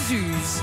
juge.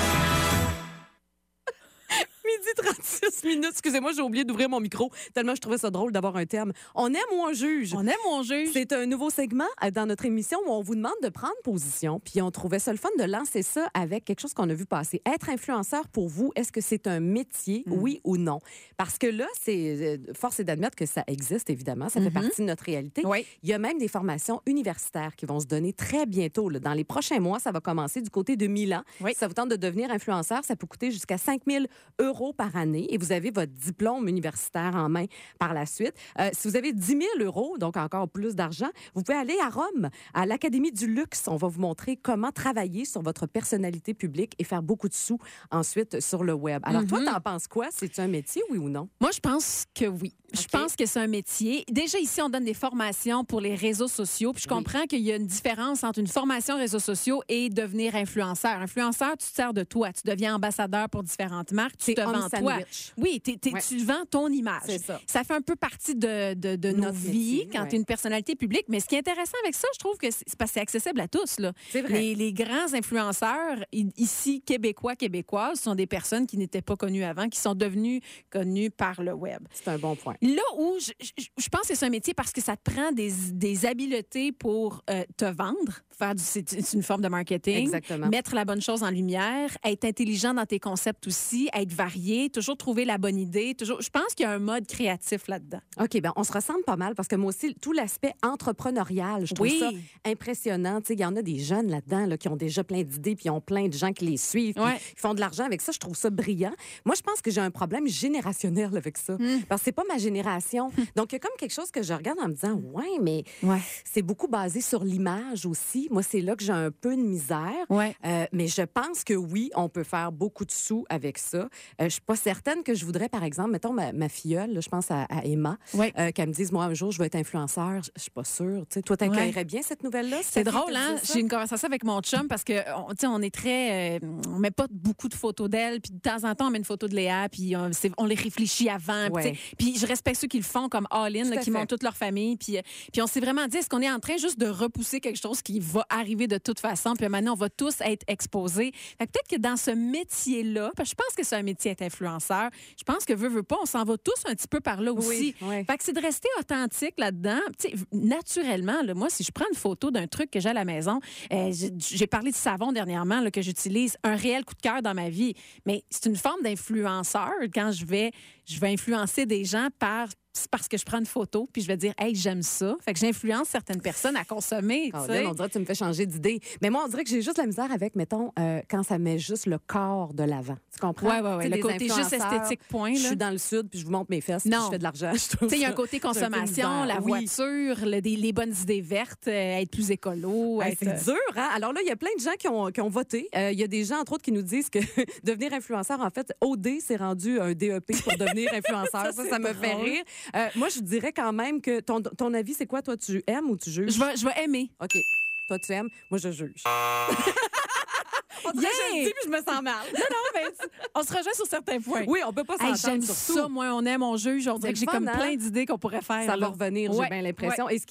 Midi 36 minutes. Excusez-moi, j'ai oublié d'ouvrir mon micro tellement je trouvais ça drôle d'avoir un terme. On aime ou on juge? On aime ou on juge? C'est un nouveau segment dans notre émission où on vous demande de prendre position. Puis on trouvait ça le fun de lancer ça avec quelque chose qu'on a vu passer. Être influenceur pour vous, est-ce que c'est un métier, oui ou non? Parce que là, force est d'admettre que ça existe, évidemment. Ça fait partie de notre réalité. Oui. Il y a même des formations universitaires qui vont se donner très bientôt. Là. Dans les prochains mois, ça va commencer du côté de Milan. Oui. Si ça vous tente de devenir influenceur, ça peut coûter jusqu'à 5 000 € par année et vous avez votre diplôme universitaire en main par la suite. Si vous avez 10 000 €, donc encore plus d'argent, vous pouvez aller à Rome, à l'Académie du Luxe. On va vous montrer comment travailler sur votre personnalité publique et faire beaucoup de sous ensuite sur le web. Alors, toi, t'en penses quoi? C'est un métier, oui ou non? Moi, je pense que oui. Je pense que c'est un métier. Déjà, ici, on donne des formations pour les réseaux sociaux. Puis je comprends qu'il y a une différence entre une formation réseaux sociaux et devenir influenceur. Influenceur, tu te sers de toi. Tu deviens ambassadeur pour différentes marques. Tu te vends toi. Oui, tu vends ton image. C'est ça. Ça fait un peu partie de nos vies quand tu es une personnalité publique. Mais ce qui est intéressant avec ça, je trouve que c'est parce que c'est accessible à tous. Là. C'est vrai. Les grands influenceurs, ici, québécoises, sont des personnes qui n'étaient pas connues avant, qui sont devenues connues par le web. C'est un bon point. Là où je pense que c'est un métier parce que ça te prend des habiletés pour te vendre, c'est une forme de marketing. Exactement. Mettre la bonne chose en lumière, être intelligent dans tes concepts aussi, être varié, toujours trouver la bonne idée. Je pense qu'il y a un mode créatif là-dedans. OK, ben on se ressemble pas mal parce que moi aussi, tout l'aspect entrepreneurial, je trouve ça impressionnant. Tu sais, il y en a des jeunes là-dedans là, qui ont déjà plein d'idées puis ils ont plein de gens qui les suivent. Ils font de l'argent avec ça. Je trouve ça brillant. Moi, je pense que j'ai un problème générationnel avec ça. Parce que c'est pas ma génération. Donc, il y a comme quelque chose que je regarde en me disant, mais c'est beaucoup basé sur l'image aussi. Moi, c'est là que j'ai un peu de misère. Mais je pense que oui, on peut faire beaucoup de sous avec ça. Je suis pas certaine que je voudrais, par exemple, mettons ma filleule, là, je pense à Emma, qu'elle me dise, moi, un jour, je vais être influenceur. Je suis pas sûre. Tu sais, toi, t'accueillerais bien cette nouvelle-là? C'est drôle, hein? J'ai une conversation avec mon chum parce que, on est très, on met pas beaucoup de photos d'elle, puis de temps en temps, on met une photo de Léa, puis on les réfléchit avant. Puis je respecte ceux qui le font comme all-in, là, qui montent toute leur famille. Puis on s'est vraiment dit, est-ce qu'on est en train juste de repousser quelque chose qui va arriver de toute façon? Puis maintenant, on va tous être exposés. Fait que peut-être que dans ce métier-là, parce que je pense que c'est un métier d'être influenceur, je pense que veut pas, on s'en va tous un petit peu par là aussi. Fait que c'est de rester authentique là-dedans. Tu sais, naturellement, là, moi, si je prends une photo d'un truc que j'ai à la maison, j'ai parlé de savon dernièrement là, que j'utilise, un réel coup de cœur dans ma vie. Mais c'est une forme d'influenceur quand je vais influencer des gens parce que je prends une photo puis je vais dire hey, j'aime ça. Fait que j'influence certaines personnes à consommer. On dirait que tu me fais changer d'idée. Mais moi, on dirait que j'ai juste la misère avec, mettons, quand ça met juste le corps de l'avant. Tu comprends? Oui. Le côté juste esthétique point. Là. Je suis dans le sud puis je vous montre mes fesses puis je fais de l'argent. Tu sais, il y a un côté consommation, la voiture, les bonnes idées vertes, être plus écolo. C'est dur, hein? Alors là, il y a plein de gens qui ont voté. Il y a des gens, entre autres, qui nous disent que devenir influenceur, en fait, OD, c'est rendu un DEP pour devenir influenceur. ça me fait rire. Moi, je dirais quand même que ton avis, c'est quoi? Toi, tu aimes ou tu juges? Je vais aimer. OK. Toi, tu aimes. Moi, je juge. Je le dis, puis je me sens mal. Non, mais on se rejoint sur certains points. Oui, on peut pas s'entendre j'aime sur ça, moi, on aime, on juge. On dirait que j'ai comme plein d'idées qu'on pourrait faire. Ça va revenir, j'ai bien l'impression. Et